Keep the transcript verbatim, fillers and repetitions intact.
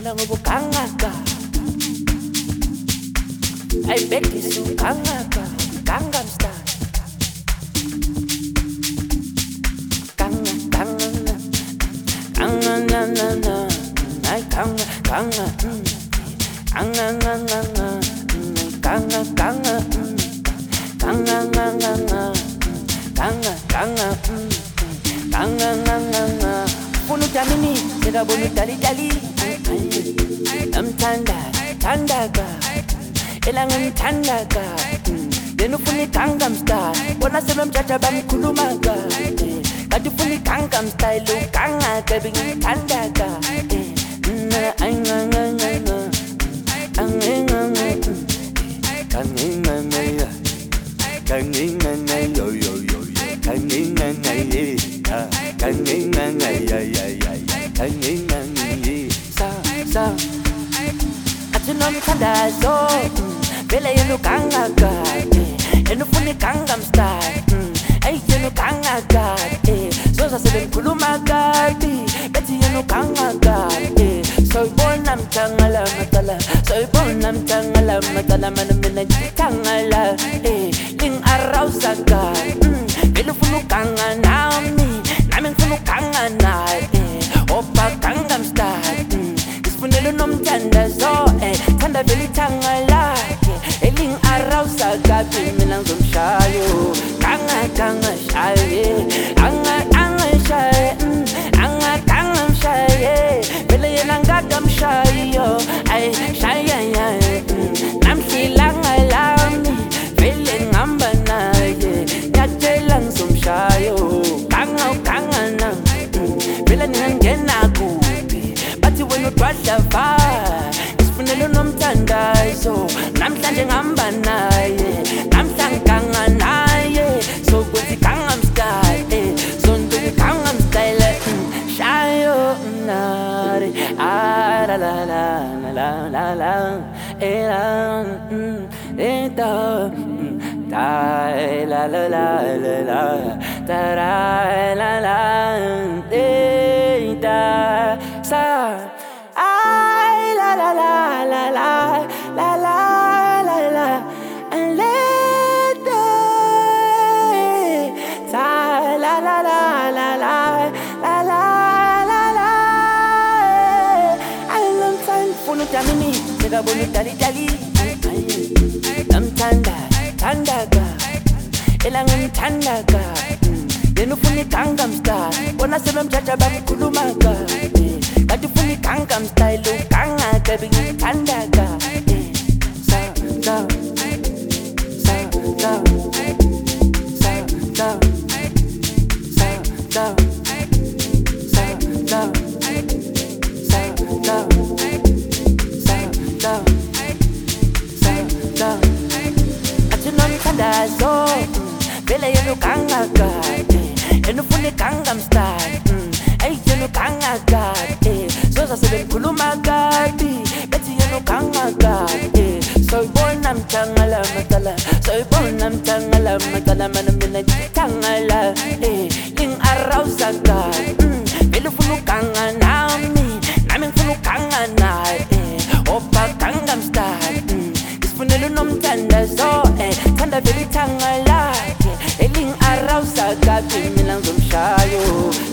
Mina ngobukangaka I bet you kangaka Gangnam Style Ganga ganga Ganga na na na Ay ganga ganga Ganga ganga Ganga ganga Ganga ganga Ganga ganga Ganga ganga Funu jamini Sega bonu dali dali Namtanda Tandaga Elangan tandaga Denu funi Gangnam Style Wana selom jaja bamkhulumaga Kati funi Gangnam Style Lo ganga Kabingi tandaga Ay nga nga nga nga Ay nga nga Kangi nga nga ya Kangi nga nga yo yo yo yo Kangi nga nga ye Kangi nga nga ya ya ya Kangi nga nga ye Sa sa Achinomthandazo Vele yenu kangaga Yenu funi Gangnam Style Ay yenu kangaga Soza sebe nkhulumaga Beti yenu kangaga Soyibona mthangala matala Soyibona mthangala matala Mana mina jithangala Ling arawusaga Vele ufuna ukanga nami Nami ngifuna ukanga naye Opa Gangnam Style Isifunelo nomthandazo Thanda vele ithangala Eling arawusaga Mina ngizomshayo Ganga ganga shaye Anga anga shaye Anga ganga mshaye Vele yena ngakamshayo Ay shaya ya Namhlilanga lami Vele ngihamba naye Ngiyatshela ngizomshayo Ganga ganga na Vele ningangena kuphi Bathi wena udwadlava Isifunelo nomthandazo Namhlanje ngihamba naye Namhla ngiganga naye So kwenza Gangnam Style So nduku Gangnam Style Shayo nare Ah la la la la la la Eh la Eh da Da la la la la la Da la la la Eh da Sa Ay la la la la la La la la la And let it Ta la la la la la La la la la I love time Funu jamini Sega bonu dali dali Namtanda Tandaga Elangan tandaga Denu funi Gangnam Style Wana selom jaja bamkhulumaga Kati funi Gangnam Style Lo ganga Kabingi tandaga Sa sa Sa sa Sa sa Sa sa Sa sa Sa sa Sa sa Sa sa Achinomthandazo Vele yenu kangaga Yenu funi Gangnam Style Ay yenu kangaga Soza sebe nkhulumaga Beti yenu kangaga Soyibona mthangala matala Soyibona mthangala matala Mana mina jithangala Ling arawusaga Vele ufuna ukanga nami Nami ngifuna ukanga naye Opa Gangnam Style Isifunelo nomthandazo Thanda vele ithangala Eling arawusaga Mina ngizomshayo